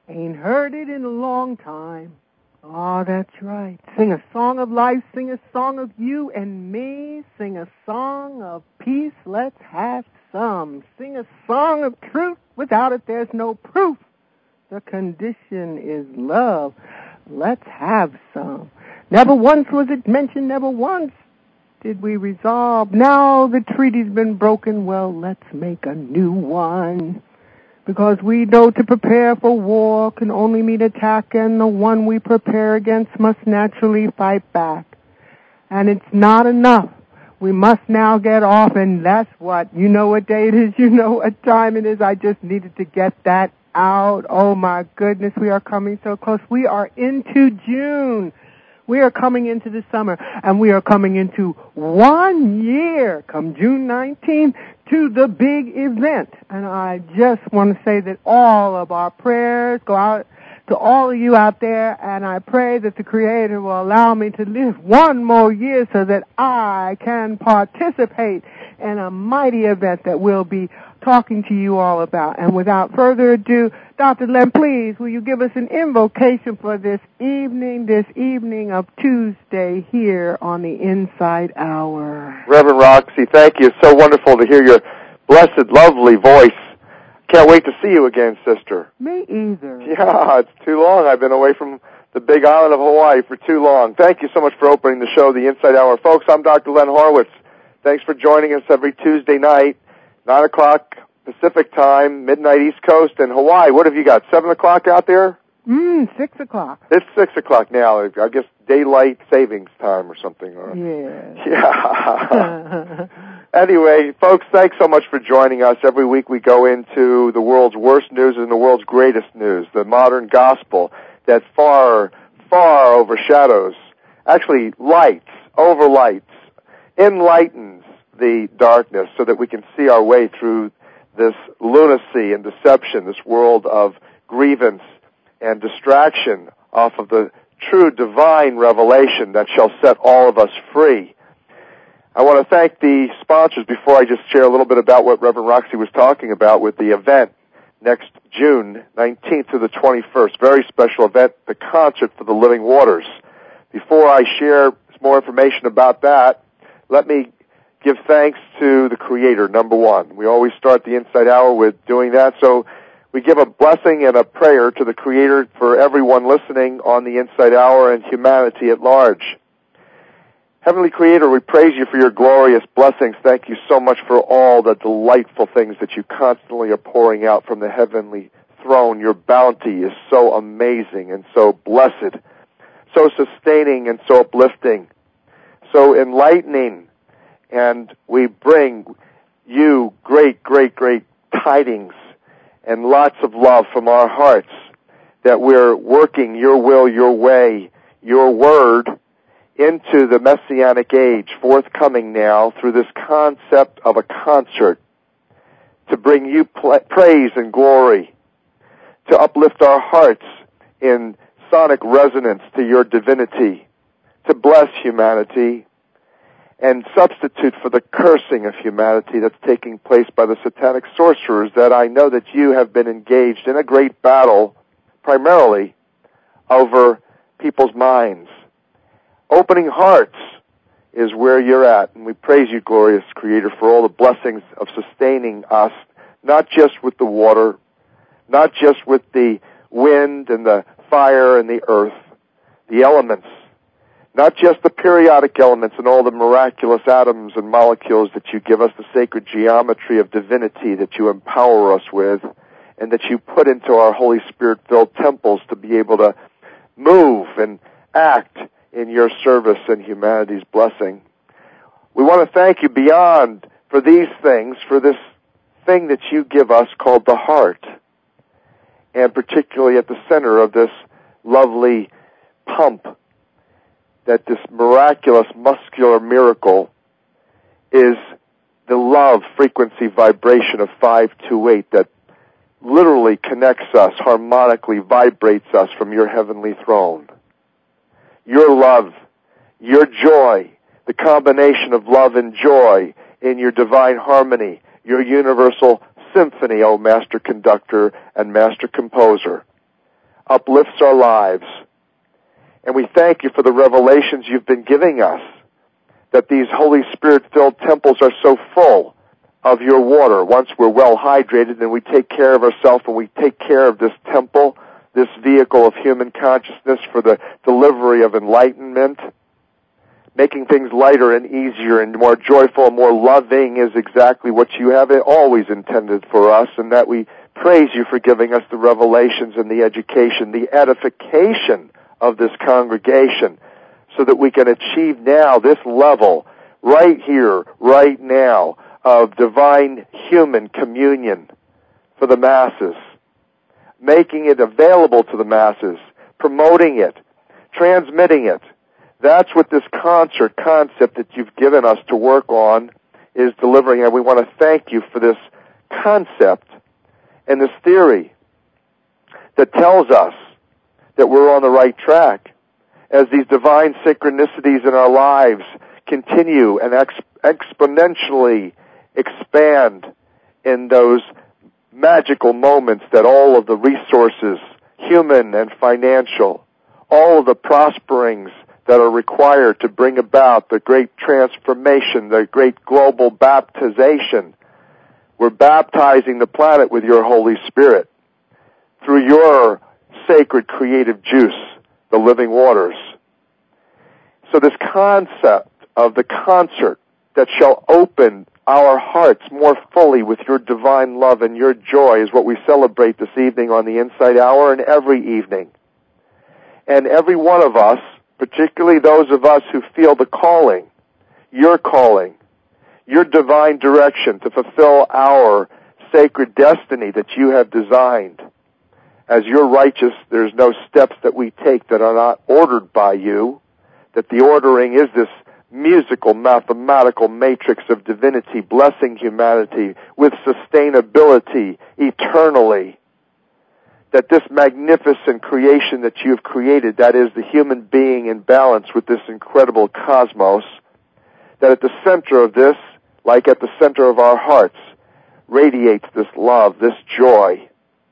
Ain't heard it in a long time. Oh, that's right. Sing a song of life, sing a song of you and me, sing a song of peace, let's have some. Sing a song of truth, without it there's no proof. The condition is love, let's have some. Never once was it mentioned, never once did we resolve. Now the treaty's been broken, well, let's make a new one. Because we know to prepare for war can only mean attack, and the one we prepare against must naturally fight back. And it's not enough. We must now get off, and that's what. You know what day it is, you know what time it is. I just needed to get that out. Oh my goodness, we are coming so close. We are into June. We are coming into the summer, and we are coming into 1 year, come June 19th, to the big event. And I just want to say that all of our prayers go out to all of you out there, and I pray that the Creator will allow me to live 1 more year so that I can participate in a mighty event that we'll be talking to you all about. And without further ado, Dr. Len, please, will you give us an invocation for this evening of Tuesday here on the Inside Hour? Reverend Roxy, thank you. It's so wonderful to hear your blessed, lovely voice. Can't wait to see you again, sister. Me either. Yeah, it's too long. I've been away from the big island of Hawaii for too long. Thank you so much for opening the show, The Inside Hour. Folks, I'm Dr. Len Horowitz. Thanks for joining us every Tuesday night, 9 o'clock Pacific time, midnight East Coast, and Hawaii. What have you got, 7 o'clock out there? 6 o'clock. It's 6 o'clock now. I guess daylight savings time or something. Yeah. Anyway, folks, thanks so much for joining us. Every week we go into the world's worst news and the world's greatest news, the modern gospel that far, far overshadows, actually overlights, enlightens the darkness so that we can see our way through this lunacy and deception, this world of grievance and distraction off of the true divine revelation that shall set all of us free. I want to thank the sponsors before I just share a little bit about what Reverend Roxy was talking about with the event next June 19th to the 21st. Very special event, the Concert for the Living Waters. Before I share more information about that, let me give thanks to the Creator, number one. We always start the Inside Hour with doing that, so we give a blessing and a prayer to the Creator for everyone listening on the Inside Hour and humanity at large. Heavenly Creator, we praise you for your glorious blessings. Thank you so much for all the delightful things that you constantly are pouring out from the heavenly throne. Your bounty is so amazing and so blessed, so sustaining and so uplifting, so enlightening. And we bring you great, great, great tidings and lots of love from our hearts that we're working your will, your way, your word into the Messianic age, forthcoming now through this concept of a concert to bring you praise and glory, to uplift our hearts in sonic resonance to your divinity, to bless humanity, and substitute for the cursing of humanity that's taking place by the satanic sorcerers that I know that you have been engaged in a great battle, primarily over people's minds. Opening hearts is where you're at, and we praise you, glorious Creator, for all the blessings of sustaining us, not just with the water, not just with the wind and the fire and the earth, the elements, not just the periodic elements and all the miraculous atoms and molecules that you give us, the sacred geometry of divinity that you empower us with, and that you put into our Holy Spirit-filled temples to be able to move and act in your service and humanity's blessing. We want to thank you beyond for these things, for this thing that you give us called the heart, and particularly at the center of this lovely pump, that this miraculous muscular miracle is the love frequency vibration of 528 that literally connects us, harmonically vibrates us from your heavenly throne. Your love, your joy, the combination of love and joy in your divine harmony, your universal symphony, O Master Conductor and Master Composer. uplifts our lives. And we thank you for the revelations you've been giving us, that these Holy Spirit-filled temples are so full of your water. Once we're well hydrated, then we take care of ourselves and we take care of this temple, this vehicle of human consciousness for the delivery of enlightenment. Making things lighter and easier and more joyful and more loving is exactly what you have always intended for us, and that we praise you for giving us the revelations and the education, the edification of this congregation, so that we can achieve now this level, right here, right now, of divine human communion for the masses, making it available to the masses, promoting it, transmitting it. That's what this concert concept that you've given us to work on is delivering, and we want to thank you for this concept and this theory that tells us that we're on the right track as these divine synchronicities in our lives continue and exponentially expand in those magical moments, that all of the resources, human and financial, all of the prosperings that are required to bring about the great transformation, the great global baptization. We're baptizing the planet with your Holy Spirit through your sacred creative juice, the living waters. So this concept of the concert that shall open our hearts more fully with your divine love and your joy is what we celebrate this evening on the Insight Hour and every evening. And every one of us, particularly those of us who feel the calling, your divine direction to fulfill our sacred destiny that you have designed. As you're righteous, there's no steps that we take that are not ordered by you, that the ordering is this musical, mathematical matrix of divinity blessing humanity with sustainability eternally. That this magnificent creation that you've created, that is the human being in balance with this incredible cosmos, that at the center of this, like at the center of our hearts, radiates this love, this joy,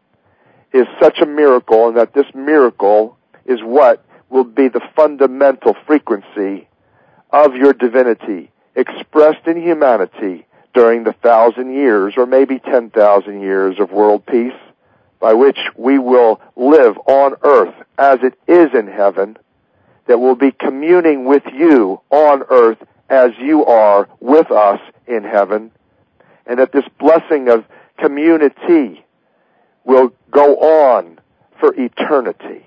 is such a miracle, and that this miracle is what will be the fundamental frequency of your divinity expressed in humanity during the 1,000 years or maybe 10,000 years of world peace, by which we will live on earth as it is in heaven, that we'll be communing with you on earth as you are with us in heaven, and that this blessing of community will go on for eternity.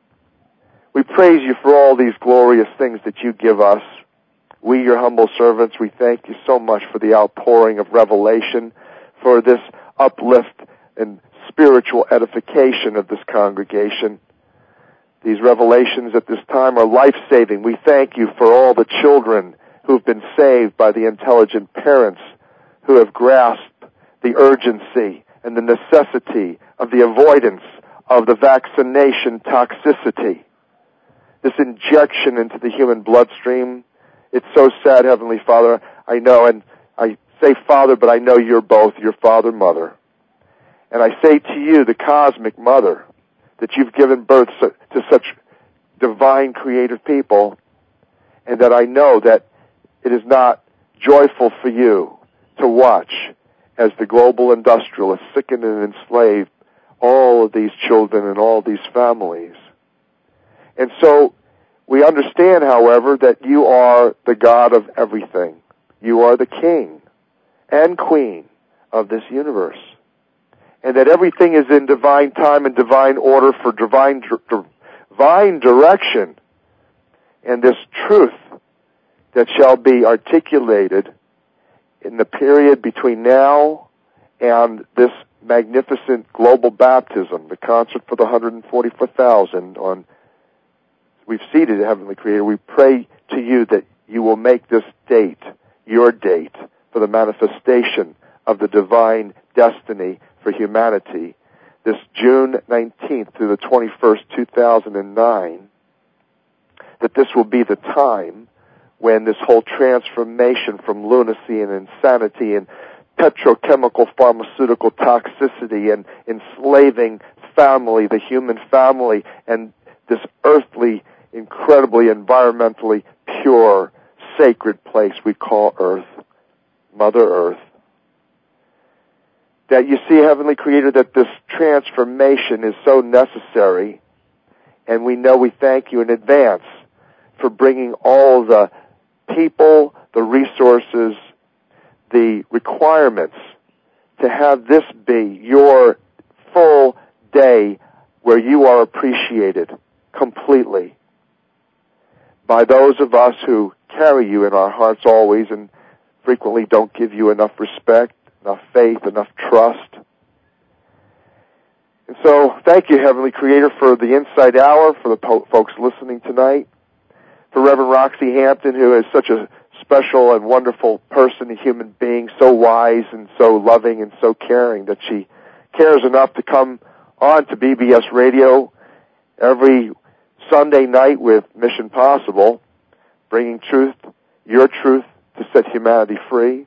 We praise you for all these glorious things that you give us. We, your humble servants, we thank you so much for the outpouring of revelation, for this uplift and spiritual edification of this congregation. These revelations at this time are life-saving. We thank you for all the children who've been saved by the intelligent parents who have grasped the urgency and the necessity of the avoidance of the vaccination toxicity. This injection into the human bloodstream, it's so sad, Heavenly Father. I know, and I say Father, but I know you're both, your Father, Mother. And I say to you, the cosmic mother, that you've given birth to such divine creative people, and that I know that it is not joyful for you to watch as the global industrialists sicken and enslave all of these children and all these families. And so we understand, however, that you are the God of everything. You are the King and Queen of this universe. And that everything is in divine time and divine order for divine direction. And this truth that shall be articulated in the period between now and this magnificent global baptism, the concert for the 144,000 on, we've seated Heavenly Creator. We pray to you that you will make this date, your date, for the manifestation of the divine destiny for humanity, this June 19th through the 21st, 2009, that this will be the time when this whole transformation from lunacy and insanity and petrochemical pharmaceutical toxicity and enslaving family, the human family, and this earthly, incredibly environmentally pure, sacred place we call Earth, Mother Earth. That you see, Heavenly Creator, that this transformation is so necessary, and we thank you in advance for bringing all the people, the resources, the requirements to have this be your full day where you are appreciated completely by those of us who carry you in our hearts always and frequently don't give you enough respect, enough faith, enough trust. And so, thank you, Heavenly Creator, for the Insight Hour, for the folks listening tonight, for Reverend Roxy Hampton, who is such a special and wonderful person, a human being, so wise and so loving and so caring that she cares enough to come on to BBS Radio every Sunday night with Mission Possible, bringing truth, your truth, to set humanity free.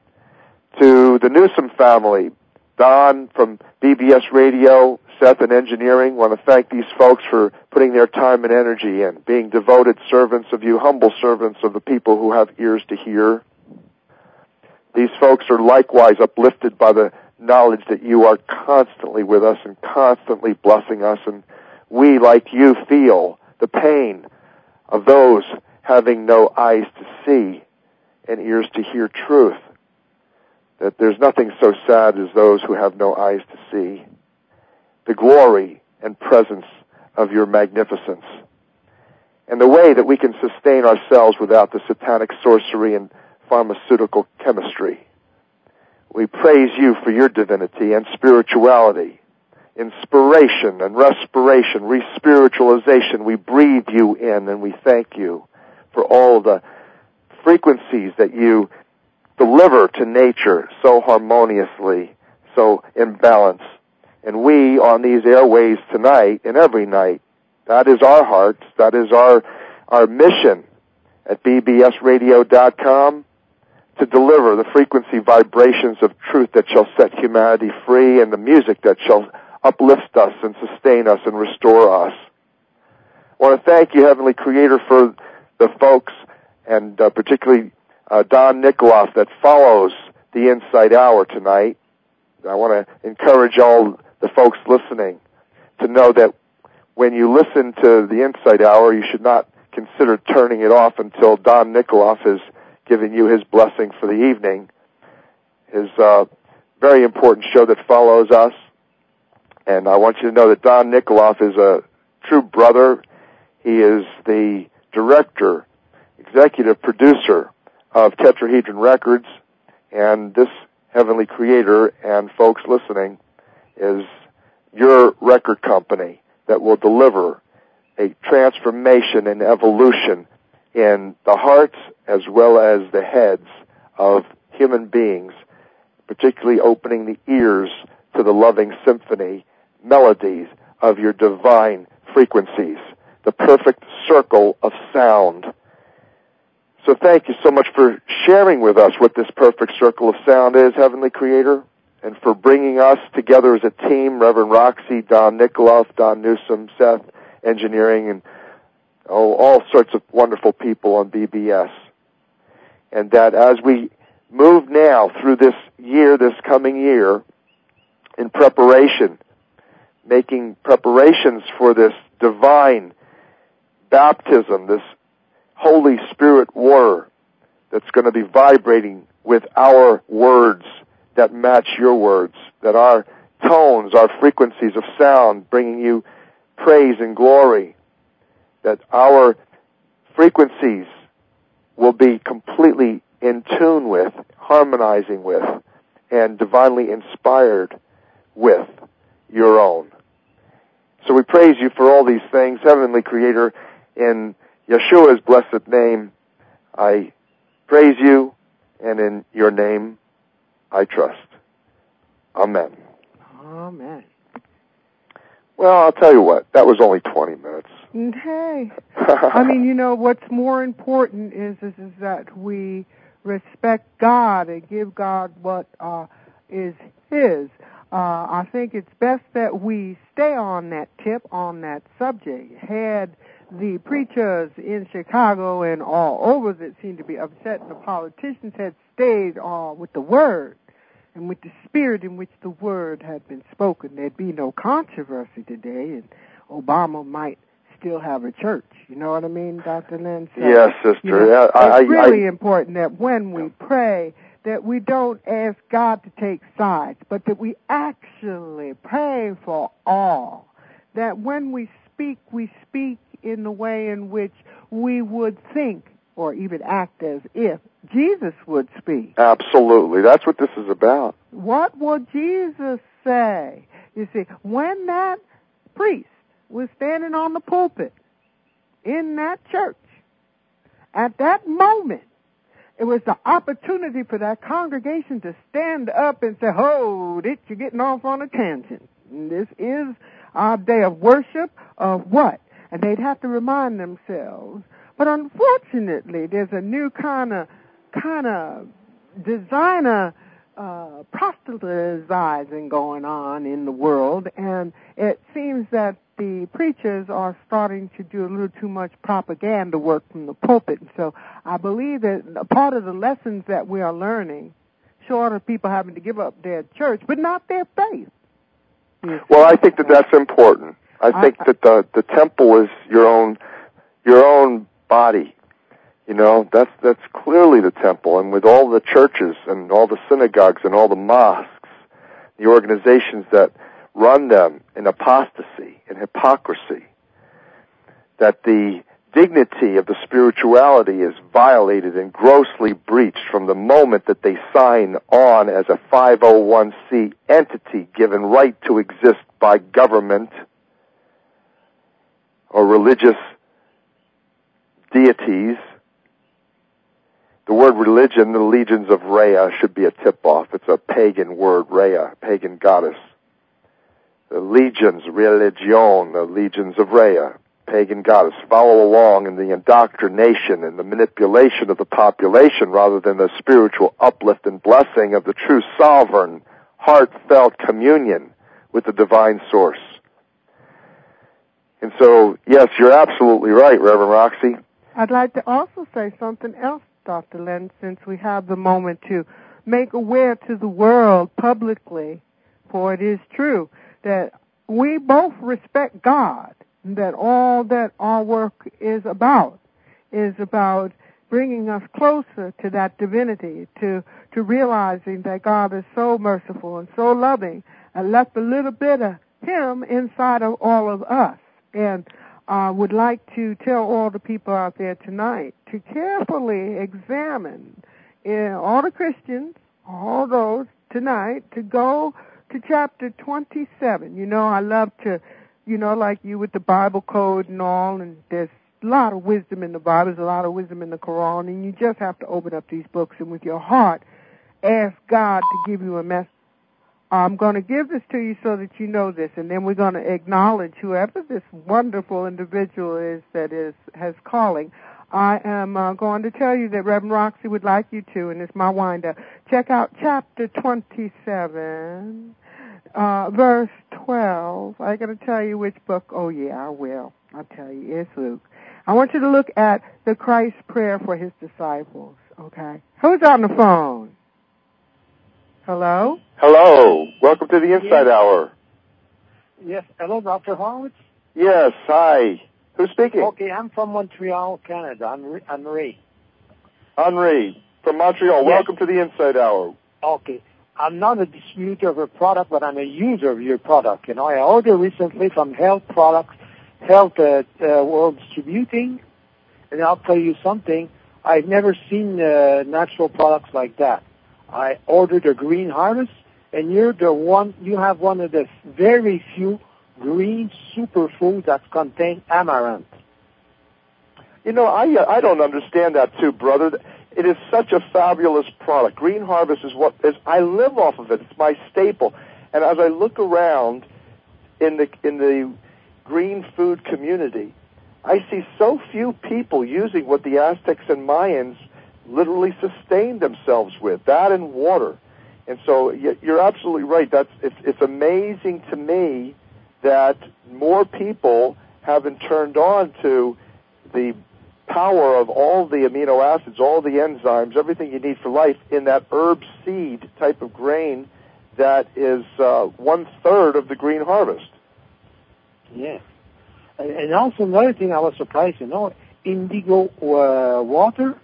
To the Newsom family, Don from BBS Radio, Seth in Engineering, want to thank these folks for putting their time and energy in, being devoted servants of you, humble servants of the people who have ears to hear. These folks are likewise uplifted by the knowledge that you are constantly with us and constantly blessing us, and we, like you, feel the pain of those having no eyes to see and ears to hear truth. That there's nothing so sad as those who have no eyes to see the glory and presence of your magnificence, and the way that we can sustain ourselves without the satanic sorcery and pharmaceutical chemistry. We praise you for your divinity and spirituality, inspiration and respiration, re-spiritualization. We breathe you in, and we thank you for all the frequencies that you deliver to nature so harmoniously, so in balance. And we, on these airways tonight and every night, that is our hearts, that is our mission at bbsradio.com, to deliver the frequency vibrations of truth that shall set humanity free, and the music that shall uplift us and sustain us and restore us. I want to thank you, Heavenly Creator, for the folks, and particularly Don Nikoloff, that follows the Insight Hour tonight. I want to encourage all the folks listening to know that when you listen to the Insight Hour, you should not consider turning it off until Don Nikoloff has given you his blessing for the evening. His very important show that follows us. And I want you to know that Don Nikoloff is a true brother. He is the director, executive producer of Tetrahedron Records, and this Heavenly Creator and folks listening is your record company that will deliver a transformation and evolution in the hearts as well as the heads of human beings, particularly opening the ears to the loving symphony melodies of your divine frequencies, the perfect circle of sound. So thank you so much for sharing with us what this perfect circle of sound is, Heavenly Creator, and for bringing us together as a team, Reverend Roxy, Don Nikoloff, Don Newsom, Seth, Engineering, and all sorts of wonderful people on BBS. And that as we move now through this year, this coming year, in preparation, making preparations for this divine baptism, this Holy Spirit water that's going to be vibrating with our words that match your words, that our tones, our frequencies of sound bringing you praise and glory, that our frequencies will be completely in tune with, harmonizing with, and divinely inspired with your own. So we praise you for all these things, Heavenly Creator, in Yeshua's blessed name. I praise you, and in your name I trust. Amen. Amen. Well, I'll tell you what, that was only 20 minutes. Hey, I mean, you know, what's more important is that we respect God and give God what is His. I think it's best that we stay on that tip, on that subject. Had the preachers in Chicago and all over that seemed to be upset, and the politicians had stayed with the Word and with the spirit in which the Word had been spoken, there'd be no controversy today, and Obama might still have a church. You know what I mean, Dr. Lynn? So, yes, sister. You know, it's really important that when we pray, that we don't ask God to take sides, but that we actually pray for all. That when we speak in the way in which we would think or even act as if Jesus would speak. Absolutely. That's what this is about. What will Jesus say? You see, when that priest was standing on the pulpit in that church, at that moment, it was the opportunity for that congregation to stand up and say, hold it, you're getting off on a tangent. And this is our day of worship of what? And they'd have to remind themselves. But unfortunately, there's a new kind of designer proselytizing going on in the world, and it seems that the preachers are starting to do a little too much propaganda work from the pulpit. And so I believe that a part of the lessons that we are learning, short of people having to give up their church, but not their faith. Well, I think that that's important. I think that the temple is your own body. You know, that's clearly the temple. And with all the churches and all the synagogues and all the mosques, the organizations that run them in apostasy and hypocrisy, that the dignity of the spirituality is violated and grossly breached from the moment that they sign on as a 501c entity given right to exist by government or religious deities. The word religion, the legions of Rhea, should be a tip-off. It's a pagan word, Rhea, pagan goddess. The legions, religion, the legions of Rhea, pagan goddess, follow along in the indoctrination and the manipulation of the population rather than the spiritual uplift and blessing of the true sovereign, heartfelt communion with the divine source. And so, yes, you're absolutely right, Reverend Roxy. I'd like to also say something else, Dr. Len, since we have the moment to make aware to the world publicly, for it is true, that we both respect God, that all that our work is about bringing us closer to that divinity, to realizing that God is so merciful and so loving and left a little bit of Him inside of all of us. And I would like to tell all the people out there tonight to carefully examine all the Christians, all those tonight, to go to chapter 27. You know, I love to, like you with the Bible code and all, and there's a lot of wisdom in the Bible, there's a lot of wisdom in the Quran, and you just have to open up these books and with your heart ask God to give you a message. I'm going to give this to you so that you know this, and then we're going to acknowledge whoever this wonderful individual is that has calling. I am going to tell you that Reverend Roxy would like you to, and it's my wind-up. Check out chapter 27, verse 12. I got to tell you which book. Oh, yeah, I will. I'll tell you. It's Luke. I want you to look at the Christ prayer for His disciples, okay? Who's on the phone? Hello? Hello. Welcome to the Insight Hour. Yes. Hello, Dr. Horowitz? Yes. Hi. Who's speaking? Okay, I'm from Montreal, Canada. Henri. Henri from Montreal. Yes. Welcome to the Insight Hour. Okay. I'm not a distributor of a product, but I'm a user of your product. I ordered recently from Health World Distributing, and I'll tell you something. I've never seen natural products like that. I ordered a Green Harvest, and you have one of the very few green superfoods that contain amaranth. I don't understand that too, brother. It is such a fabulous product. Green Harvest I live off of it. It's my staple. And as I look around in the green food community, I see so few people using what the Aztecs and Mayans literally sustained themselves with, that and water. And so you're absolutely right. It's amazing to me that more people haven't turned on to the power of all the amino acids, all the enzymes, everything you need for life in that herb seed type of grain that is 1/3 of the green harvest. Yeah. And also another thing I was surprised, indigo water.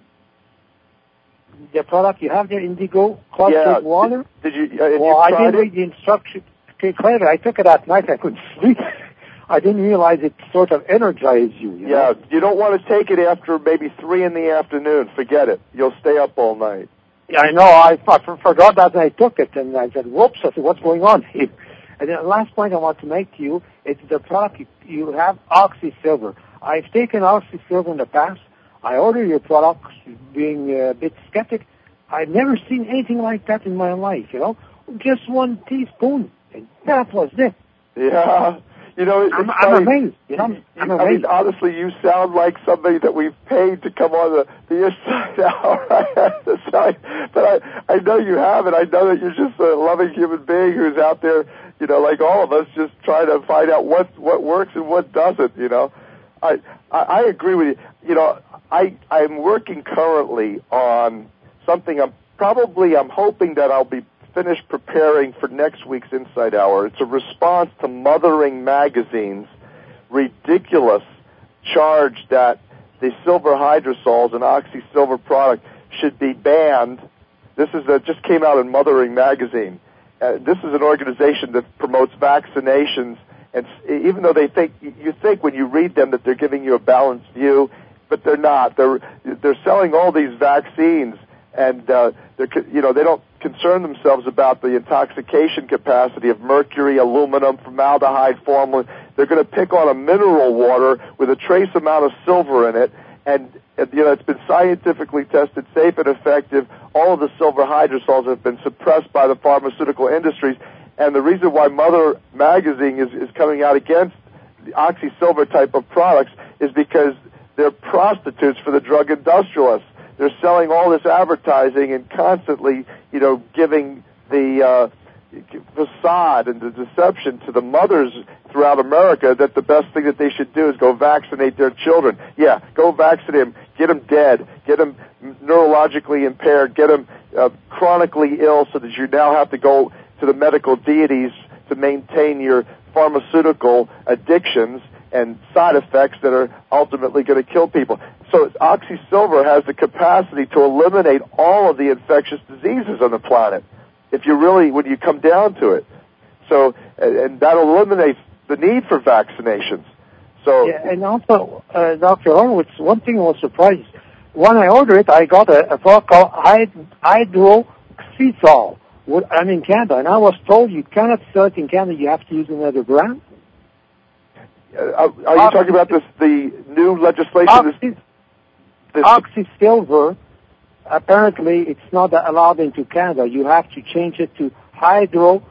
The product you have there, indigo clustered water. Did you? I didn't read the instructions. Okay, clever. I took it at night. I couldn't sleep. I didn't realize it sort of energized you. You know? You don't want to take it after maybe 3 p.m. Forget it. You'll stay up all night. Yeah, I know. I forgot that I took it, and I said, "Whoops!" I said, "What's going on here?" And then the last point I want to make to you is the product you have, OxySilver. I've taken OxySilver in the past. I ordered your product, being a bit skeptic. I've never seen anything like that in my life. Just 1 teaspoon, and that was it. Yeah. I'm amazed. I'm amazed. I mean, honestly, you sound like somebody that we've paid to come on the inside hour. But I know you have, and I know that you're just a loving human being who's out there, like all of us, just trying to find out what works and what doesn't. I agree with you. I'm working currently on something. I'm hoping that I'll be finished preparing for next week's Insight Hour. It's a response to Mothering Magazine's ridiculous charge that the silver hydrosols, an OxySilver product, should be banned. This just came out in Mothering Magazine. This is an organization that promotes vaccinations, and even though you think when you read them that they're giving you a balanced view, but they're not. They're selling all these vaccines, and they don't concern themselves about the intoxication capacity of mercury, aluminum, formaldehyde, formalin. They're going to pick on a mineral water with a trace amount of silver in it, and it's been scientifically tested, safe and effective. All of the silver hydrosols have been suppressed by the pharmaceutical industries, and the reason why Mother Magazine is coming out against the OxySilver type of products is because they're prostitutes for the drug industrialists. They're selling all this advertising and constantly, giving the facade and the deception to the mothers throughout America that the best thing that they should do is go vaccinate their children. Yeah, go vaccinate them. Get them dead. Get them neurologically impaired. Get them chronically ill so that you now have to go to the medical deities to maintain your pharmaceutical addictions and side effects that are ultimately going to kill people. So OxySilver has the capacity to eliminate all of the infectious diseases on the planet, when you come down to it. So, and that eliminates the need for vaccinations. So, yeah, and also, Dr. Horowitz, one thing I was surprised. When I ordered it, I got a product called hydroxyzole. I'm in Canada, and I was told you cannot sell it in Canada. You have to use another brand. Are you talking about the new legislation? OxySilver, apparently it's not allowed into Canada. You have to change it to hydroxyzole.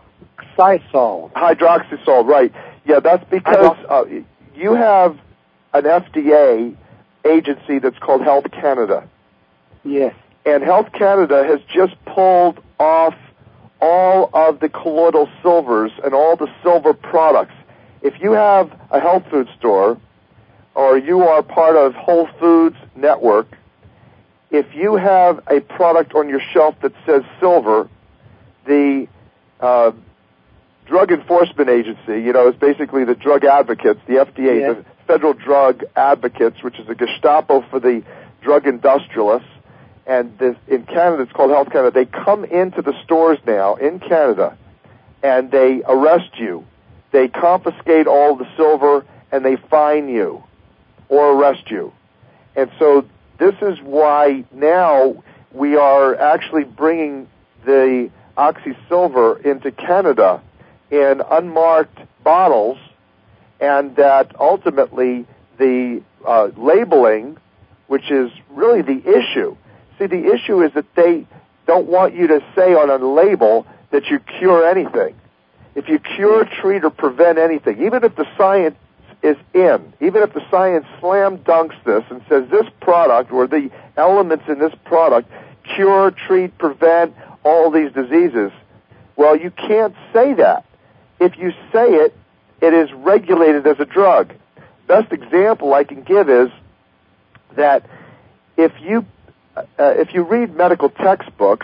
Hydroxyzole, right. Yeah, that's because you have an FDA agency that's called Health Canada. Yes. And Health Canada has just pulled off all of the colloidal silvers and all the silver products. If you have a health food store or you are part of Whole Foods Network, if you have a product on your shelf that says silver, the Drug Enforcement Agency, it's basically the drug advocates, the FDA, the Federal Drug Advocates, which is a Gestapo for the drug industrialists, and in Canada it's called Health Canada. They come into the stores now in Canada and they arrest you. They confiscate all the silver and they fine you or arrest you. And so this is why now we are actually bringing the OxySilver into Canada in unmarked bottles, and that ultimately the labeling, which is really the issue. See, the issue is that they don't want you to say on a label that you cure anything. If you cure, treat, or prevent anything, even if the science is in, even if the science slam dunks this and says this product or the elements in this product cure, treat, prevent all these diseases. Well, you can't say that. If you say it, it is regulated as a drug. Best example I can give is that if you read medical textbooks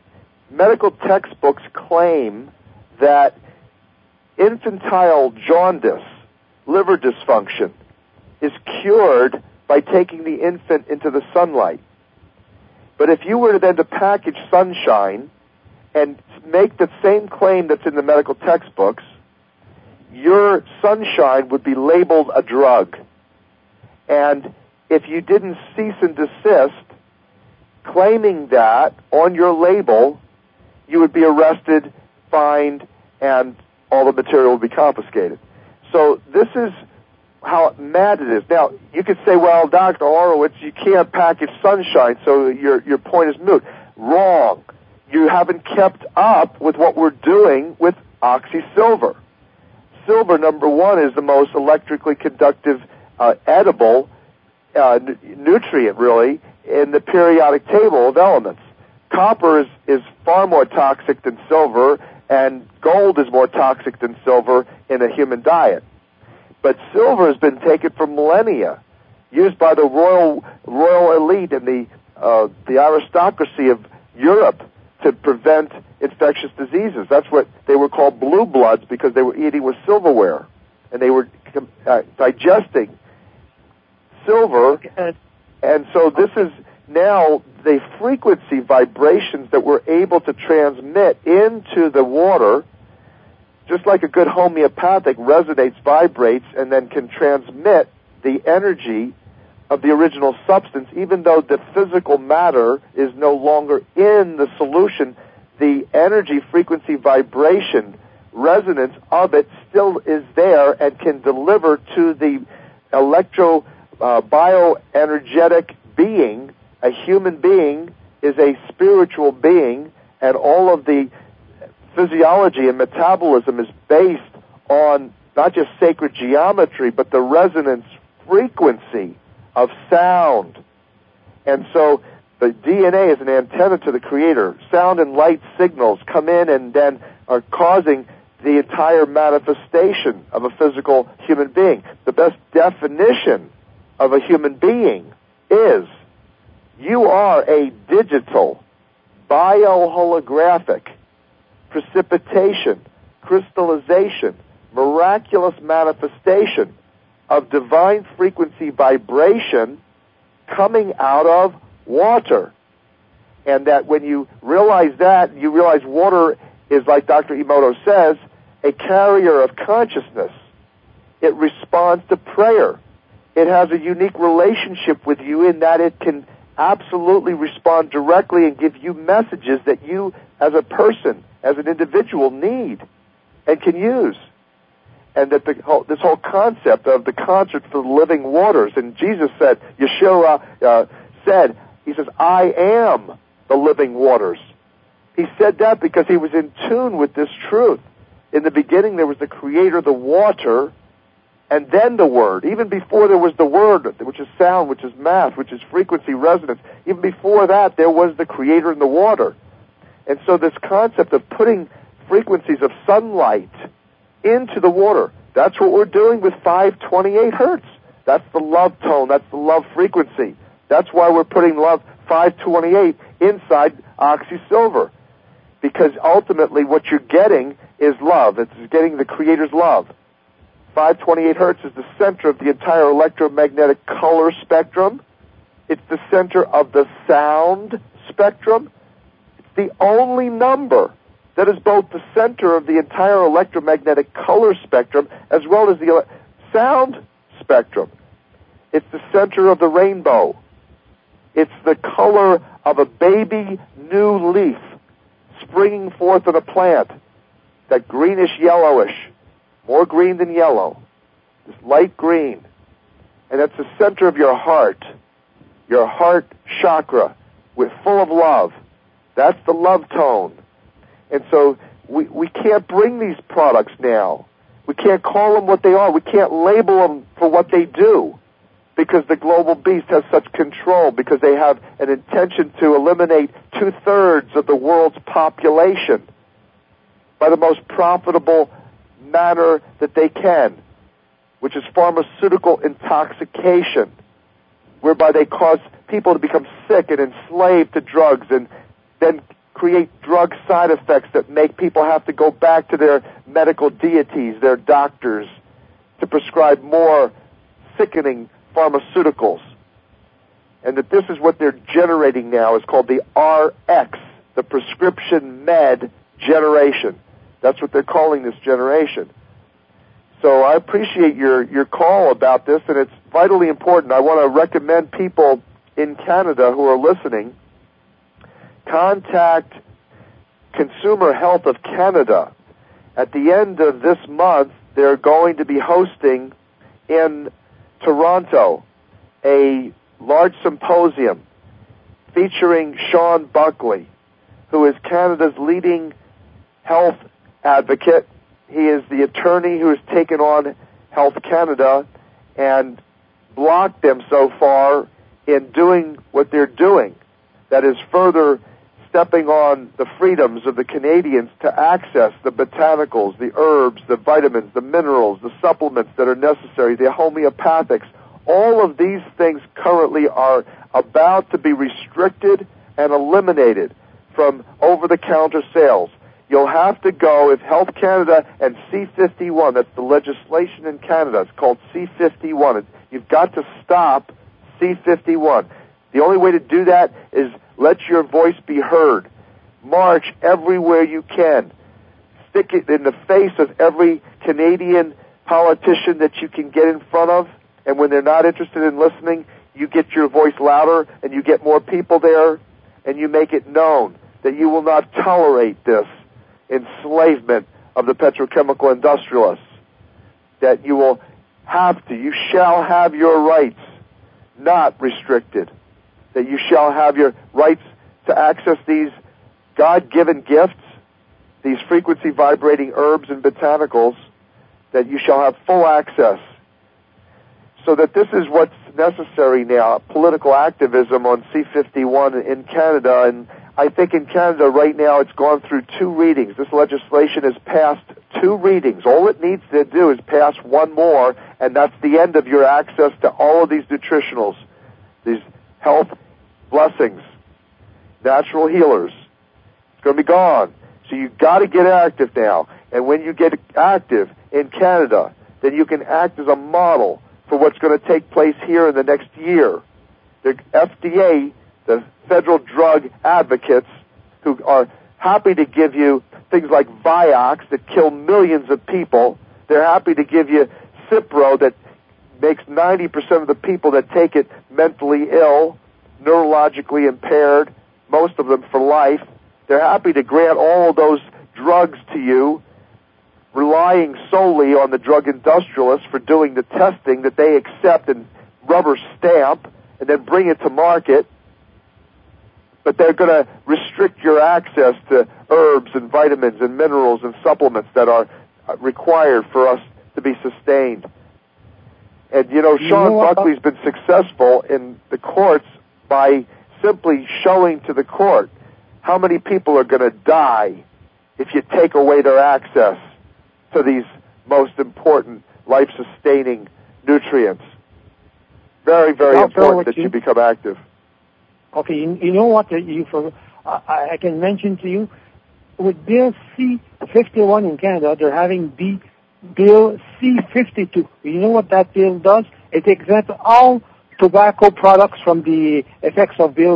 claim that infantile jaundice, liver dysfunction, is cured by taking the infant into the sunlight. But if you were then to package sunshine and make the same claim that's in the medical textbooks, your sunshine would be labeled a drug. And if you didn't cease and desist claiming that on your label, you would be arrested, fined, and all the material would be confiscated. So this is how mad it is. Now, you could say, well, Dr. Horowitz, you can't package sunshine, so your point is moot. Wrong. You haven't kept up with what we're doing with oxysilver. Silver, number one, is the most electrically conductive edible nutrient, really, in the periodic table of elements. Copper is far more toxic than silver, and gold is more toxic than silver in a human diet. But silver has been taken for millennia, used by the royal elite and the aristocracy of Europe to prevent infectious diseases. That's what they were called blue bloods, because they were eating with silverware, and they were digesting silver. And so this is now the frequency vibrations that we're able to transmit into the water, just like a good homeopathic resonates, vibrates, and then can transmit the energy of the original substance, even though the physical matter is no longer in the solution. The energy, frequency, vibration, resonance of it still is there and can deliver to the bioenergetic being. A human being is a spiritual being, and all of the physiology and metabolism is based on not just sacred geometry, but the resonance frequency of sound. And so the DNA is an antenna to the Creator. Sound and light signals come in and then are causing the entire manifestation of a physical human being. The best definition of a human being is you are a digital, bioholographic precipitation, crystallization, miraculous manifestation of divine frequency vibration coming out of water. And that when you realize that, you realize water is, like Dr. Emoto says, a carrier of consciousness. It responds to prayer. It has a unique relationship with you in that it can absolutely respond directly and give you messages that you as a person, as an individual, need and can use. And that this whole concept of the concert for the living waters, and Jesus said, Yeshua said, he says, I am the living waters. He said that because he was in tune with this truth. In the beginning there was the creator, the water, and then the word. Even before there was the word, which is sound, which is math, which is frequency, resonance, even before that there was the creator and the water. And so this concept of putting frequencies of sunlight into the water, that's what we're doing with 528 hertz. That's the love tone, that's the love frequency. That's why we're putting love 528 inside oxysilver. Because ultimately what you're getting is love. It's getting the Creator's love. 528 hertz is the center of the entire electromagnetic color spectrum. It's the center of the sound spectrum. It's the only number that is both the center of the entire electromagnetic color spectrum as well as the sound spectrum. It's the center of the rainbow. It's the color of a baby new leaf springing forth in a plant, that greenish yellowish, more green than yellow, this light green. And that's the center of your heart chakra, full of love. That's the love tone. And so we can't bring these products now. We can't call them what they are. We can't label them for what they do. because the global beast has such control, because they have an intention to eliminate 2/3 of the world's population by the most profitable manner that they can, which is pharmaceutical intoxication, whereby they cause people to become sick and enslaved to drugs and then create drug side effects that make people have to go back to their medical deities, their doctors, to prescribe more sickening pharmaceuticals. And that this is what they're generating now is called the RX, the prescription med generation. That's what they're calling this generation. So I appreciate your call about this, and it's vitally important. I want to recommend people in Canada who are listening, contact Consumer Health of Canada. At the end of this month, they're going to be hosting in Toronto a large symposium featuring Sean Buckley, who is Canada's leading health advocate. He is the attorney who has taken on Health Canada and blocked them so far in doing what they're doing. That is further stepping on the freedoms of the Canadians to access the botanicals, the herbs, the vitamins, the minerals, the supplements that are necessary, the homeopathics. All of these things currently are about to be restricted and eliminated from over-the-counter sales. You'll have to go, if Health Canada and C51, that's the legislation in Canada, it's called C51, you've got to stop C51. The only way to do that is let your voice be heard. March everywhere you can. Stick it in the face of every Canadian politician that you can get in front of, and when they're not interested in listening, you get your voice louder and you get more people there, and you make it known that you will not tolerate this enslavement of the petrochemical industrialists, that you shall have your rights not restricted, that you shall have your rights to access these God-given gifts, these frequency-vibrating herbs and botanicals, that you shall have full access. So that this is what's necessary now, political activism on C51 in Canada, and I think in Canada right now it's gone through 2 readings. This legislation has passed 2 readings. All it needs to do is pass one more, and that's the end of your access to all of these nutritionals, these health blessings, natural healers. It's going to be gone. So you've got to get active now. And when you get active in Canada, then you can act as a model for what's going to take place here in the next year. The FDA, the federal drug advocates, who are happy to give you things like Vioxx that kill millions of people. They're happy to give you Cipro that makes 90% of the people that take it mentally ill, neurologically impaired, most of them for life. They're happy to grant all of those drugs to you, relying solely on the drug industrialists for doing the testing that they accept and rubber stamp and then bring it to market. But they're going to restrict your access to herbs and vitamins and minerals and supplements that are required for us to be sustained. And, Sean Buckley's been successful in the courts by simply showing to the court how many people are going to die if you take away their access to these most important life-sustaining nutrients. Very, very important that you become active. Okay, you know what? I can mention to you, with Bill C-51 in Canada, they're having Bill C-52. You know what that bill does? It exempts all tobacco products from the effects of Bill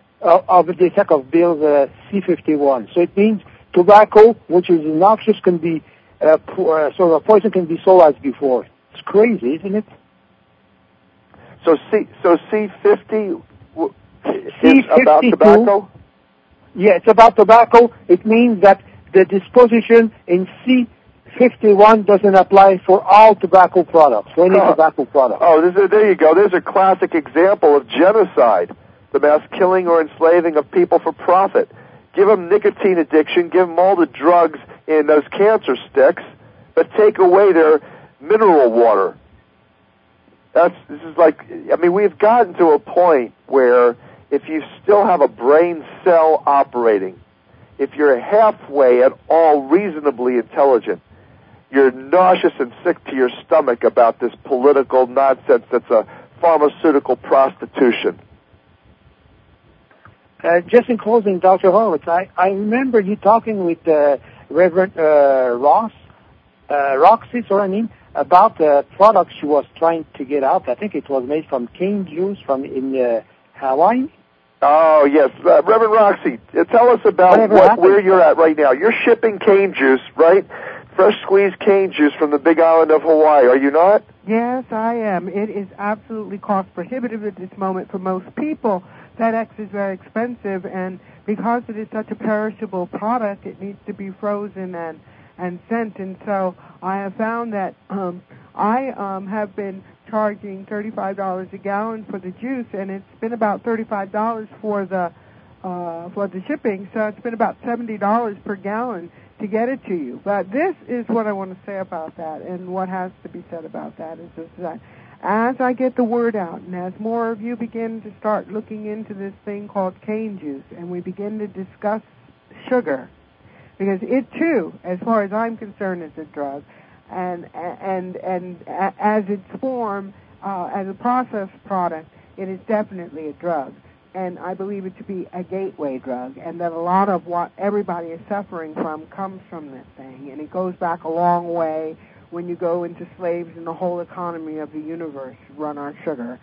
C-51. So it means tobacco, which is noxious, can be sort of poison, can be sold as before. It's crazy, isn't it? So C-50 is about tobacco? Yeah, it's about tobacco. It means that the disposition in C-51 doesn't apply for all tobacco products, for any tobacco product. Oh, there you go. There's a classic example of genocide, the mass killing or enslaving of people for profit. Give them nicotine addiction, give them all the drugs in those cancer sticks, but take away their mineral water. This is like, I mean, we've gotten to a point where if you still have a brain cell operating, if you're halfway at all reasonably intelligent, you're nauseous and sick to your stomach about this political nonsense that's a pharmaceutical prostitution. Just in closing, Dr. Horowitz, I remember you talking with Reverend Roxy, about the product she was trying to get out. I think it was made from cane juice in Hawaii. Oh, yes. Reverend Roxy, tell us about where you're at right now. You're shipping cane juice, right? Fresh squeezed cane juice from the Big Island of Hawaii, are you not? Yes, I am. It is absolutely cost prohibitive at this moment for most people. FedEx is very expensive, and because it is such a perishable product, it needs to be frozen and sent. And so I have found that I have been charging $35 a gallon for the juice, and it's been about $35 for the shipping. So it's been about $70 per gallon to get it to you. But this is what I want to say about that, and what has to be said about that is that as I get the word out, and as more of you begin to start looking into this thing called cane juice, and we begin to discuss sugar, because it too, as far as I'm concerned, is a drug, and as its form, as a processed product, it is definitely a drug. And I believe it to be a gateway drug, and that a lot of what everybody is suffering from comes from this thing. And it goes back a long way when you go into slaves and the whole economy of the universe run on sugar.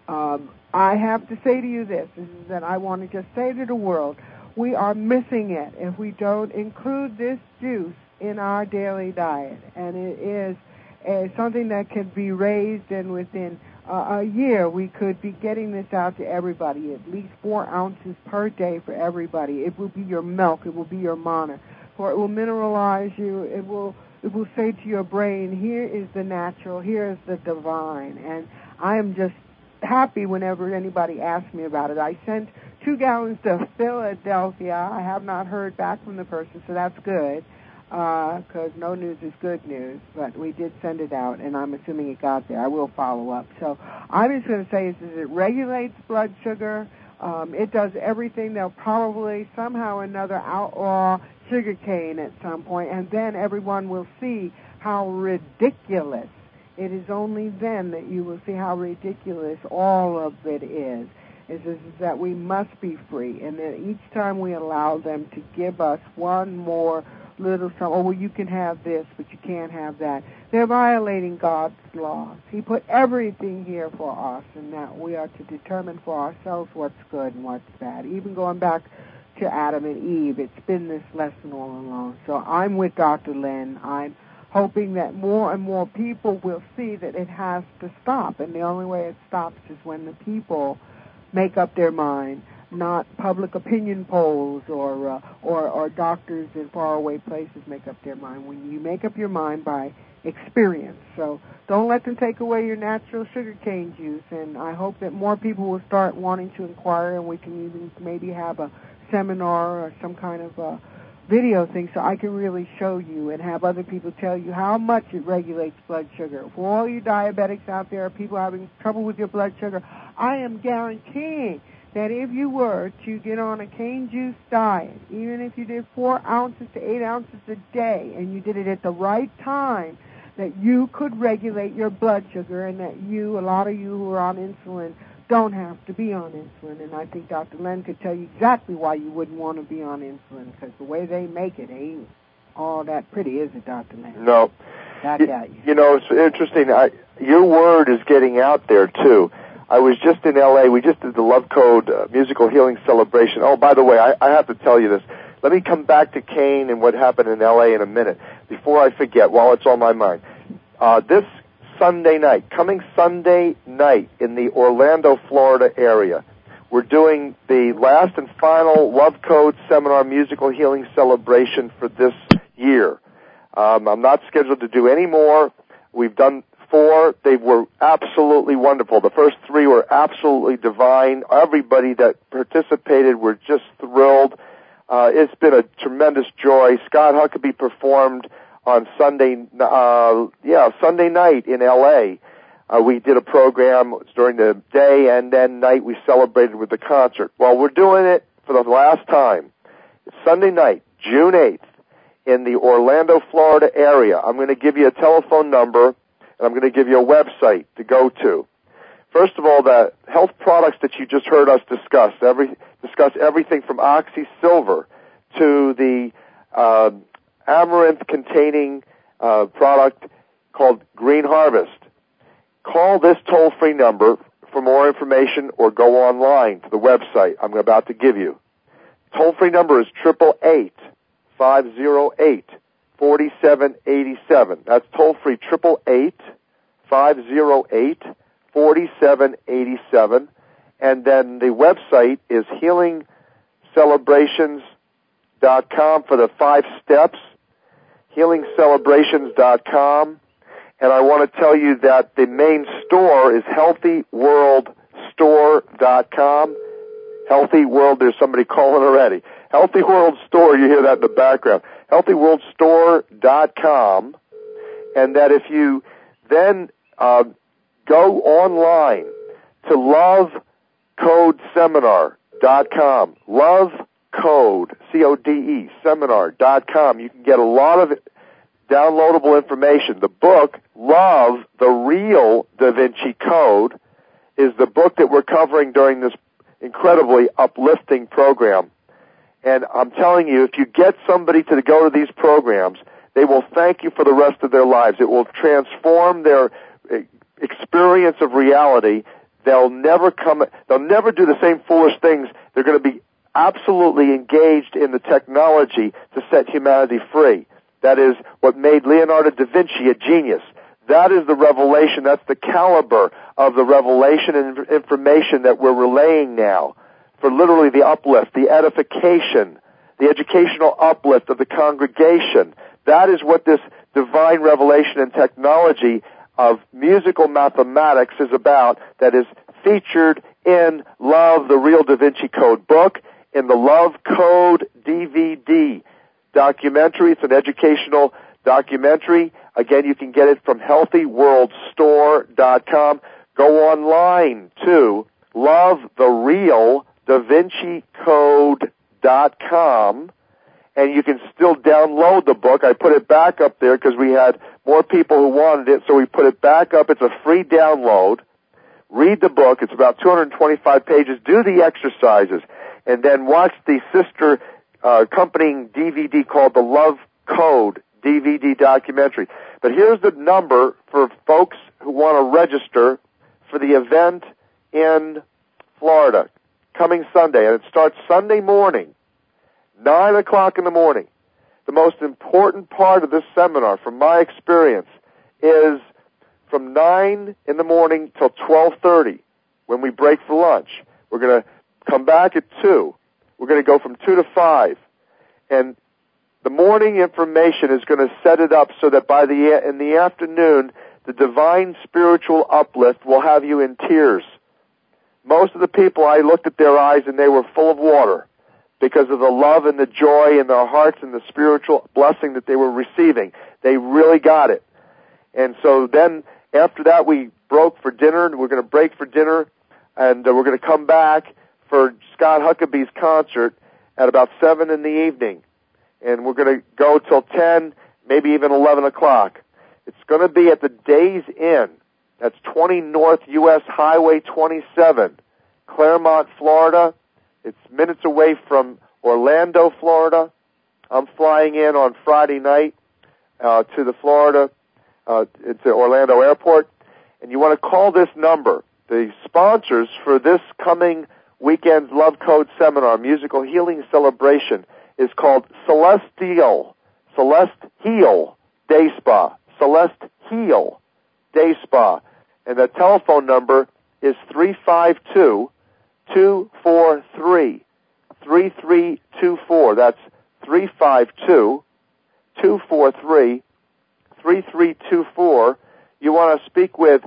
I have to say to you this is that I want to just say to the world, we are missing it if we don't include this juice in our daily diet. And it is something that can be raised, and within a year we could be getting this out to everybody, at least 4 ounces per day for everybody. It will be your milk, it will be your mana, for it will mineralize you, it will say to your brain, here is the natural, here is the divine. And I am just happy whenever anybody asks me about it. I sent 2 gallons to Philadelphia. I have not heard back from the person, so that's good, because no news is good news, but we did send it out, and I'm assuming it got there. I will follow up. So I'm just going to say is it regulates blood sugar. It does everything. They'll probably somehow or another outlaw sugar cane at some point, and then everyone will see how ridiculous. It is only then that you will see how ridiculous all of it is that we must be free, and that each time we allow them to give us one more little something, oh, well, you can have this, but you can't have that, they're violating God's laws. He put everything here for us, and that we are to determine for ourselves what's good and what's bad. Even going back to Adam and Eve, it's been this lesson all along. So I'm with Dr. Len. I'm hoping that more and more people will see that it has to stop, and the only way it stops is when the people make up their mind, not public opinion polls or doctors in faraway places make up their mind. When you make up your mind by experience. So don't let them take away your natural sugarcane juice, and I hope that more people will start wanting to inquire, and we can even maybe have a seminar or some kind of a video thing so I can really show you and have other people tell you how much it regulates blood sugar. For all you diabetics out there, people having trouble with your blood sugar, I am guaranteeing that if you were to get on a cane juice diet, even if you did 4 ounces to 8 ounces a day, and you did it at the right time, that you could regulate your blood sugar, and that a lot of you who are on insulin don't have to be on insulin. And I think Dr. Len could tell you exactly why you wouldn't want to be on insulin, because the way they make it ain't all that pretty, is it, Dr. Len? No. Back at you. You know, it's interesting. Your word is getting out there, too. I was just in L.A. We just did the Love Code musical healing celebration. Oh, by the way, I have to tell you this. Let me come back to Kane and what happened in L.A. in a minute. Before I forget, while it's on my mind. This coming Sunday night in the Orlando, Florida area, we're doing the last and final Love Code Seminar Musical Healing Celebration for this year. I'm not scheduled to do any more. We've done 4. They were absolutely wonderful. The first 3 were absolutely divine. Everybody that participated were just thrilled. It's been a tremendous joy. Scott Huckabee performed on Sunday night in L.A. we did a program during the day, and then night we celebrated with the concert. Well, we're doing it for the last time. It's Sunday night, June 8th, in the Orlando, Florida area. I'm going to give you a telephone number, and I'm going to give you a website to go to. First of all, the health products that you just heard us discuss everything from Oxy Silver to the amaranth-containing product called Green Harvest. Call this toll-free number for more information or go online to the website I'm about to give you. Toll-free number is 888-508-4787. That's toll-free, 888-508-4787. And then the website is healingcelebrations.com for the 5 steps, healingcelebrations.com. And I want to tell you that the main store is healthyworldstore.com. Healthy World, there's somebody calling already. Healthy World Store, you hear that in the background. healthyworldstore.com. And that if you then go online to lovecodeseminar.com, lovecode, C-O-D-E, seminar.com, you can get a lot of downloadable information. The book, Love, the Real Da Vinci Code, is the book that we're covering during this incredibly uplifting program. And I'm telling you, if you get somebody to go to these programs, they will thank you for the rest of their lives. It will transform their experience of reality. They'll never do the same foolish things. They're going to be absolutely engaged in the technology to set humanity free. That is what made Leonardo da Vinci a genius. That is the revelation. That's the caliber of the revelation and information that we're relaying now for literally the uplift, the edification, the educational uplift of the congregation. That is what this divine revelation and technology of musical mathematics is about, that is featured in Love, the Real Da Vinci Code book, in the Love Code DVD documentary. It's an educational documentary. Again, you can get it from healthyworldstore.com. Go online to lovetherealdavincicode.com, and you can still download the book. I put it back up there because we had more people who wanted it, so we put it back up. It's a free download. Read the book. It's about 225 pages. Do the exercises, and then watch the sister accompanying DVD called the Love Code DVD documentary. But here's the number for folks who want to register for the event in Florida coming Sunday, and it starts Sunday morning, 9 o'clock in the morning. The most important part of this seminar, from my experience, is from 9 in the morning till 12:30 when we break for lunch. We're going to come back at 2. We're going to go from 2 to 5. And the morning information is going to set it up so that in the afternoon, the divine spiritual uplift will have you in tears. Most of the people, I looked at their eyes and they were full of water because of the love and the joy in their hearts and the spiritual blessing that they were receiving. They really got it. And so then after that, we broke for dinner, and we're going to break for dinner, and we're going to come back for Scott Huckabee's concert at about 7 in the evening. And we're going to go till 10, maybe even 11 o'clock. It's going to be at the Days Inn. That's 20 North U.S. Highway 27, Claremont, Florida. It's minutes away from Orlando, Florida. I'm flying in on Friday night to the Florida, to Orlando Airport. And you want to call this number. The sponsors for this coming weekend's Love Code Seminar, Musical Healing Celebration, is called Celeste Heal Day Spa. Celeste Heal Day Spa. And the telephone number is 352-243-3324. That's 352-243-3324. You want to speak with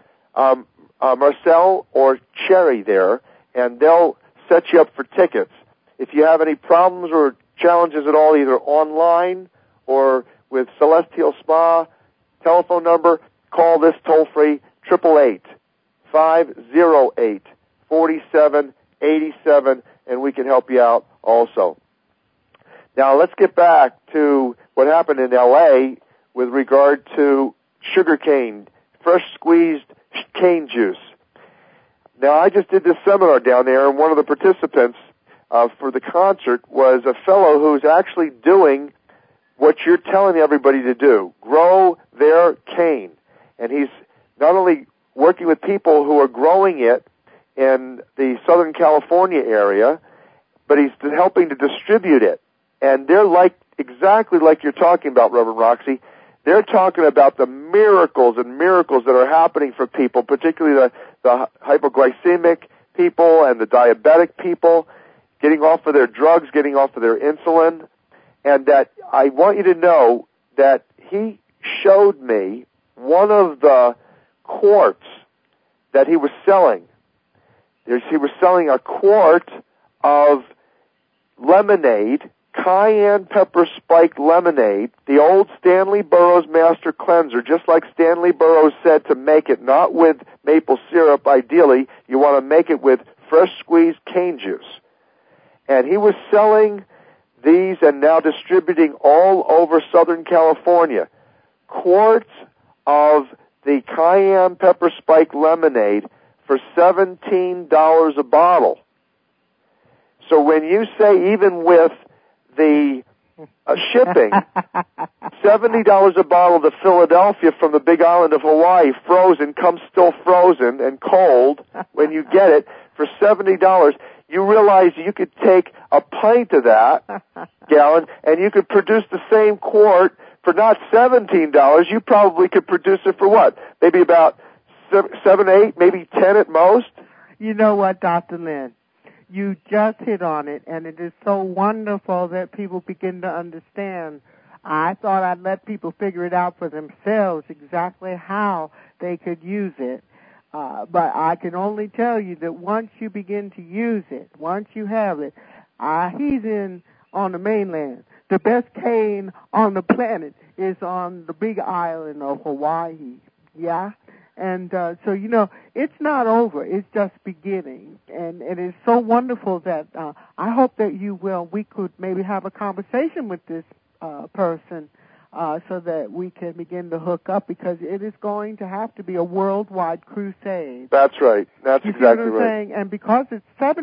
Marcel or Cherry there, and they'll set you up for tickets. If you have any problems or challenges at all, either online or with Celestial Spa, telephone number, call this toll-free, 888-508-4787, and we can help you out also. Now, let's get back to what happened in L.A. with regard to sugar cane, fresh squeezed cane juice. Now, I just did this seminar down there, and one of the participants for the concert was a fellow who's actually doing what you're telling everybody to do, grow their cane. And he's not only working with people who are growing it in the Southern California area, but he's helping to distribute it. And they're exactly like you're talking about, Reverend Roxy. They're talking about the miracles and miracles that are happening for people, particularly the hypoglycemic people and the diabetic people, getting off of their drugs, getting off of their insulin. And that I want you to know that he showed me one of the quarts that he was selling. He was selling a quart of lemonade, cayenne pepper spiked lemonade, the old Stanley Burroughs Master Cleanser, just like Stanley Burroughs said to make it not with maple syrup. Ideally, you want to make it with fresh squeezed cane juice. And he was selling these and now distributing all over Southern California quarts of the cayenne pepper spiked lemonade for $17 a bottle. So when you say even with the shipping, $70 a bottle to Philadelphia from the big island of Hawaii, frozen, comes still frozen and cold when you get it for $70, you realize you could take a pint of that gallon and you could produce the same quart for not $17. You probably could produce it for what? Maybe about 7, 8, maybe 10 at most? You know what, Dr. Lynn? You just hit on it, and it is so wonderful that people begin to understand. I thought I'd let people figure it out for themselves exactly how they could use it. But I can only tell you that once you begin to use it, once you have it, he's on the mainland. The best cane on the planet is on the big island of Hawaii. Yeah? And so, it's not over. It's just beginning. And it is so wonderful that I hope that we could maybe have a conversation with this person so that we can begin to hook up, because it is going to have to be a worldwide crusade. That's right. That's exactly right. You see what I'm saying? And because it's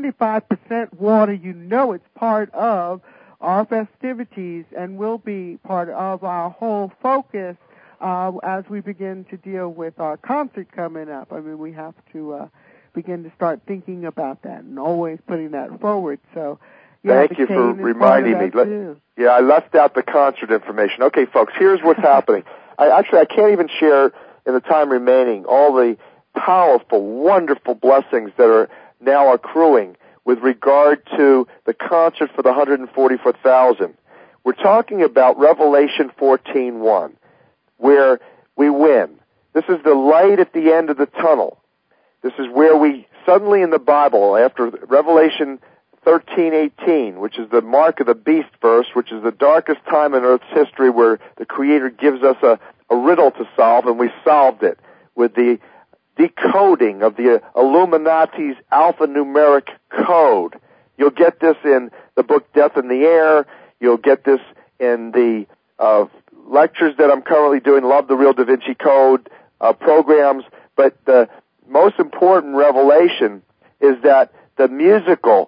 75% water, it's part of our festivities and will be part of our whole focus as we begin to deal with our concert coming up. I mean, we have to begin to start thinking about that and always putting that forward. So, thank you for reminding me. I left out the concert information. Okay, folks, here's what's happening. I can't even share in the time remaining all the powerful, wonderful blessings that are now accruing with regard to the concert for the 144,000. We're talking about Revelation 14:1. Where we win. This is the light at the end of the tunnel. This is where we suddenly in the Bible, after Revelation 13:18, which is the mark of the beast verse, which is the darkest time in Earth's history, where the Creator gives us a riddle to solve, and we solved it with the decoding of the Illuminati's alphanumeric code. You'll get this in the book Death in the Air. You'll get this in the lectures that I'm currently doing, Love the Real Da Vinci Code programs. But the most important revelation is that the musical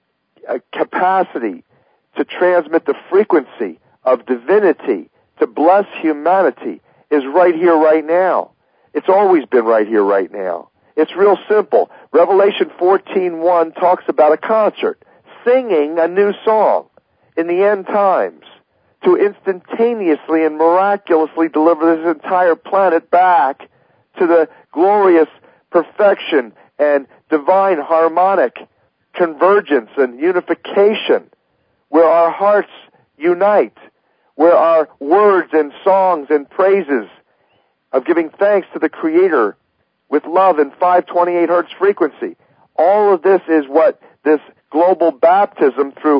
capacity to transmit the frequency of divinity to bless humanity is right here, right now. It's always been right here, right now. It's real simple. Revelation 14:1 talks about a concert, singing a new song in the end times, to instantaneously and miraculously deliver this entire planet back to the glorious perfection and divine harmonic convergence and unification, where our hearts unite, where our words and songs and praises of giving thanks to the Creator with love in 528 hertz frequency. All of this is what this global baptism through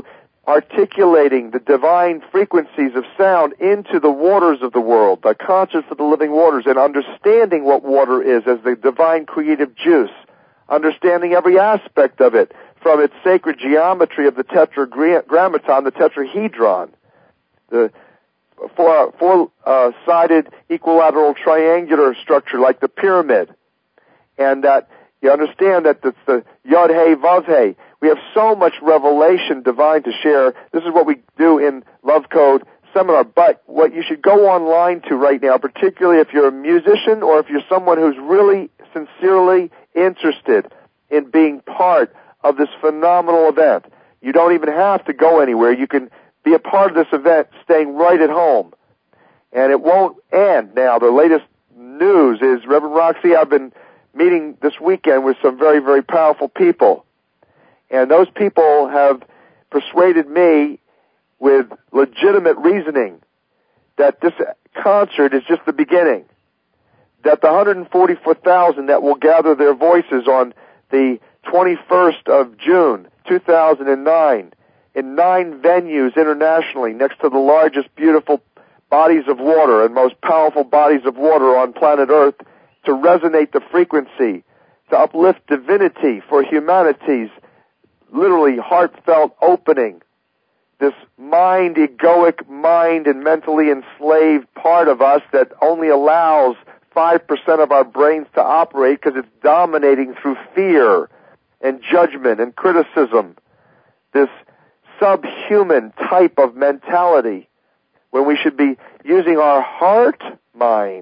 articulating the divine frequencies of sound into the waters of the world, the concerts of the living waters, and understanding what water is as the divine creative juice, understanding every aspect of it, from its sacred geometry of the tetragrammaton, the tetrahedron, the four-sided equilateral triangular structure like the pyramid, and that you understand that it's the Yod-Hey, Vav-Hey. We have so much revelation divine to share. This is what we do in Love Code Seminar. But what you should go online to right now, particularly if you're a musician or if you're someone who's really sincerely interested in being part of this phenomenal event. You don't even have to go anywhere. You can be a part of this event staying right at home. And it won't end now. The latest news is, Reverend Roxy, I've been meeting this weekend with some very, very powerful people. And those people have persuaded me with legitimate reasoning that this concert is just the beginning. That the 144,000 that will gather their voices on the 21st of June, 2009, in 9 venues internationally next to the largest beautiful bodies of water and most powerful bodies of water on planet Earth, to resonate the frequency, to uplift divinity for humanity's literally heartfelt opening. This egoic mind and mentally enslaved part of us that only allows 5% of our brains to operate because it's dominating through fear and judgment and criticism. This subhuman type of mentality when we should be using our heart mind,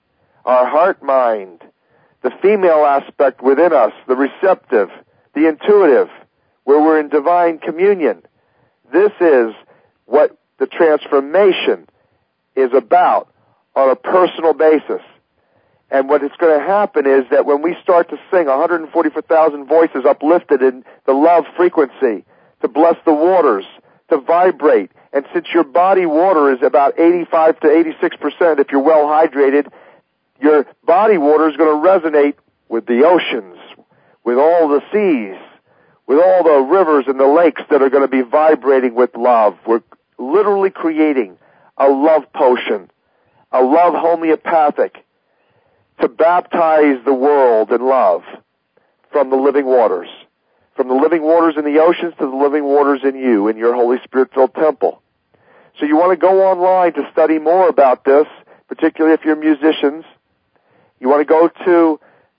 the female aspect within us, the receptive, the intuitive, where we're in divine communion. This is what the transformation is about on a personal basis. And what is going to happen is that when we start to sing 144,000 voices uplifted in the love frequency, to bless the waters, to vibrate, and since your body water is about 85 to 86%, if you're well hydrated, your body water is going to resonate with the oceans, with all the seas, with all the rivers and the lakes that are going to be vibrating with love. We're literally creating a love potion, a love homeopathic, to baptize the world in love from the living waters. From the living waters in the oceans to the living waters in you, in your Holy Spirit-filled temple. So you want to go online to study more about this, particularly if you're musicians. You want to go to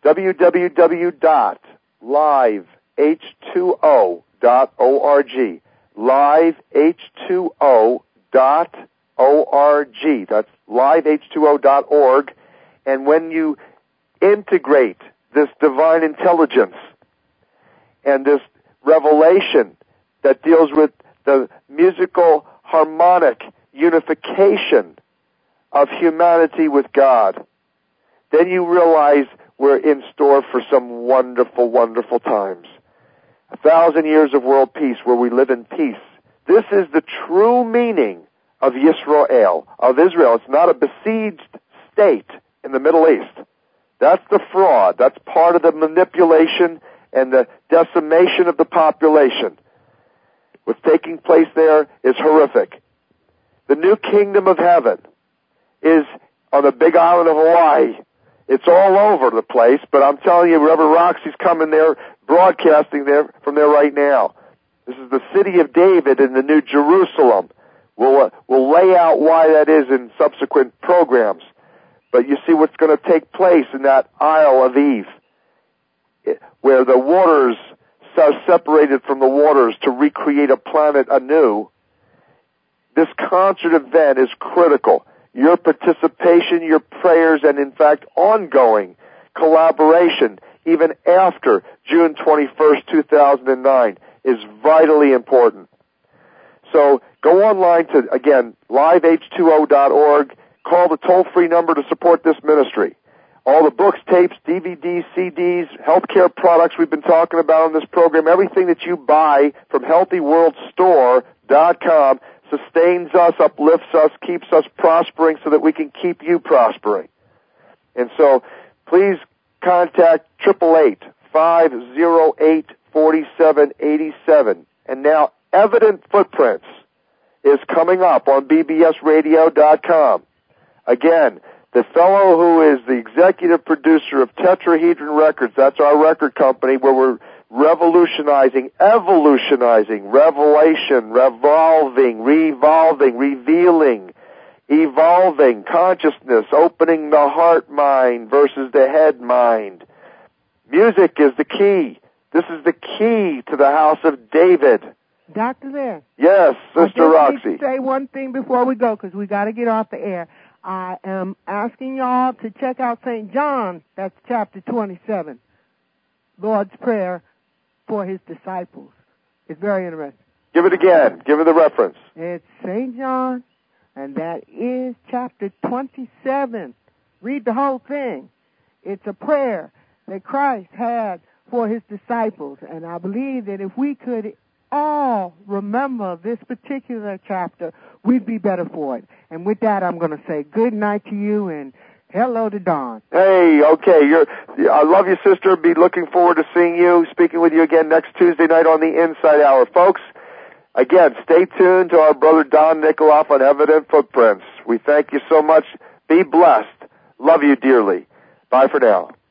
www.liveh2o.org. liveh2o.org. That's liveh2o.org. And when you integrate this divine intelligence and this revelation that deals with the musical harmonic unification of humanity with God, then you realize we're in store for some wonderful, wonderful times. 1,000 years of world peace where we live in peace. This is the true meaning of Yisrael, of Israel. It's not a besieged state in the Middle East. That's the fraud. That's part of the manipulation and the decimation of the population. What's taking place there is horrific. The new kingdom of heaven is on the big island of Hawaii. It's all over the place, but I'm telling you, Reverend Roxy's coming there, broadcasting there from there right now. This is the city of David in the New Jerusalem. We'll lay out why that is in subsequent programs. But you see what's going to take place in that Isle of Eve, where the waters are separated from the waters to recreate a planet anew. This concert event is critical. Your participation, your prayers, and in fact ongoing collaboration, even after June 21st, 2009, is vitally important. So go online to, again, liveh2o.org. Call the toll-free number to support this ministry. All the books, tapes, DVDs, CDs, healthcare products we've been talking about on this program, everything that you buy from HealthyWorldStore.com sustains us, uplifts us, keeps us prospering so that we can keep you prospering. And so please contact 888-508-4787. And now Evident Footprints is coming up on bbsradio.com. Again, the fellow who is the executive producer of Tetrahedron Records, that's our record company where we're revolutionizing, evolutionizing, revelation, revolving, revolving, revealing, evolving consciousness, opening the heart mind versus the head mind. Music is the key. This is the key to the house of David. Dr. Lair. Yes, Sister Roxy. I just need to say one thing before we go, because we got to get off the air. I am asking y'all to check out St. John, that's chapter 27, Lord's Prayer for his disciples. It's very interesting. Give it again. Give it the reference. It's St. John, and that is chapter 27. Read the whole thing. It's a prayer that Christ had for his disciples, and I believe that if we could all remember this particular chapter, we'd be better for it. And with that, I'm going to say good night to you and hello to Dawn. Hey, okay. I love you, sister. Be looking forward to seeing you, speaking with you again next Tuesday night on the Inside Hour. Folks, again, stay tuned to our brother Don Nikoloff on Evident Footprints. We thank you so much. Be blessed. Love you dearly. Bye for now.